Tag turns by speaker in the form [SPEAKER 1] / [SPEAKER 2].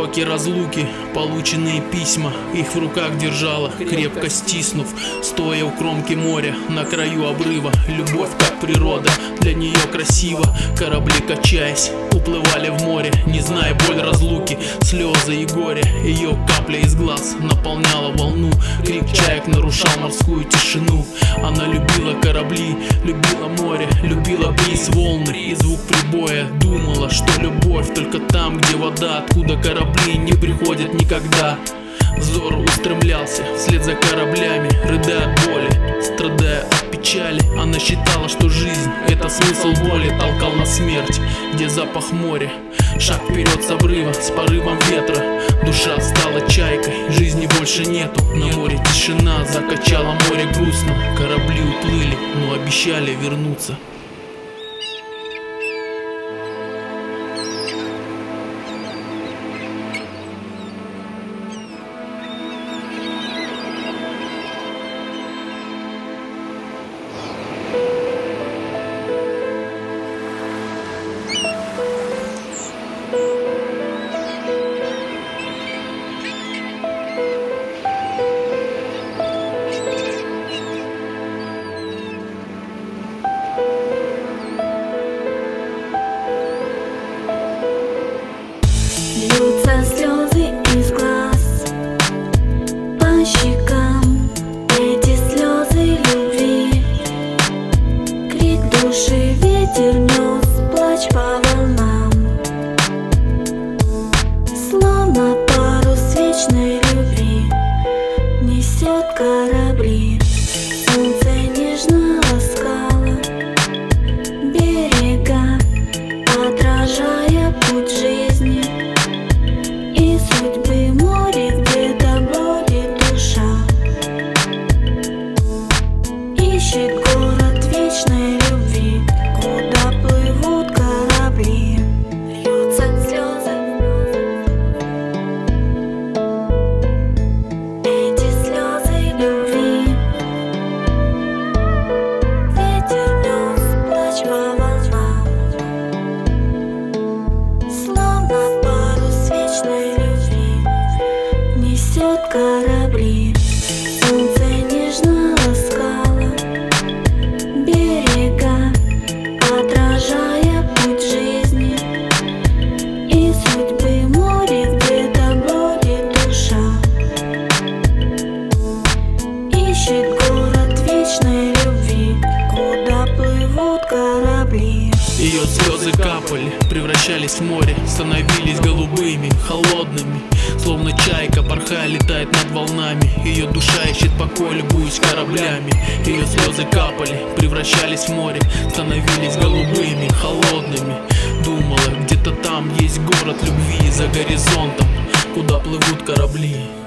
[SPEAKER 1] Уроки разлуки, полученные письма, их в руках держала, крепко стиснув, стоя у кромки моря, на краю обрыва. Любовь как природа, для нее красиво. Корабли, качаясь, уплывали в море, не зная боль разлуки, слезы и горе. Ее капля из глаз наполняла волну, крик чаек нарушал морскую тишину. Она любила корабли, любила море, любила бриз, волны и звук прибоя. Думала, что любовь только там, где вода, откуда корабли не приходят никогда. Взор устремлялся вслед за кораблями, рыдая от боли, страдая от печали. Она считала, что жизнь — это смысл боли, толкал на смерть, где запах моря. Шаг вперед с обрыва, с порывом ветра. Душа стала чайкой, жизни больше нету. На море тишина, закачала море грустно. Корабли уплыли, но обещали вернуться.
[SPEAKER 2] Льются слезы из глаз по щекам, эти слезы любви. Крик души ветер нес, плач по волнам, словно парус вечной любви несет корабли. Солнце нежно ласкало берега, отражая путь жизни и судьбы. Море где-то бродит душа, ищет город вечной любви, куда плывут корабли. Льются слезы, эти слезы любви. Ветер нес плач по волнам, словно парус вечной любви несет корабли. Солнце нежно ласкало берега, отражая путь жизни и судьбы. Море где-то бродит душа, ищет город вечной любви, куда плывут корабли.
[SPEAKER 1] Ее слезы капали, превращались в море, становились голубыми, холодными, словно чайка, порхая, летает над волнами. Ее душа ищет покой, любуясь кораблями. Ее слезы капали, превращались в море, становились голубыми, холодными. Думала, где-то там есть город любви за горизонтом, куда плывут корабли.